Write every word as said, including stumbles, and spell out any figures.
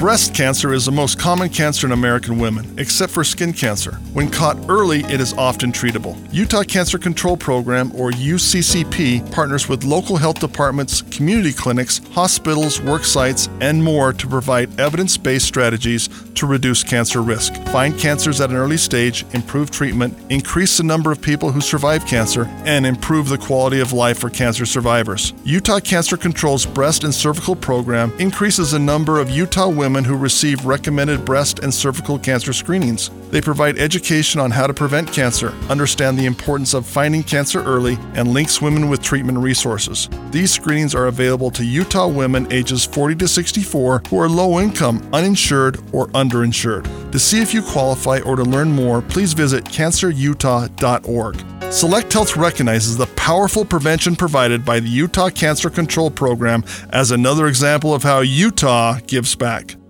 Breast cancer is the most common cancer in American women, except for skin cancer. When caught early, it is often treatable. Utah Cancer Control Program, or U C C P, partners with local health departments, community clinics, hospitals, work sites, and more to provide evidence-based strategies to reduce cancer risk, find cancers at an early stage, improve treatment, increase the number of people who survive cancer, and improve the quality of life for cancer survivors. Utah Cancer Control's breast and cervical program increases the number of Utah women who receive recommended breast and cervical cancer screenings. They provide education on how to prevent cancer, understand the importance of finding cancer early, and links women with treatment resources. These screenings are available to Utah women ages forty to sixty-four who are low income, uninsured, or underinsured. To see if you qualify or to learn more, please visit cancer utah dot org. Select Health recognizes the powerful prevention provided by the Utah Cancer Control Program as another example of how Utah gives back.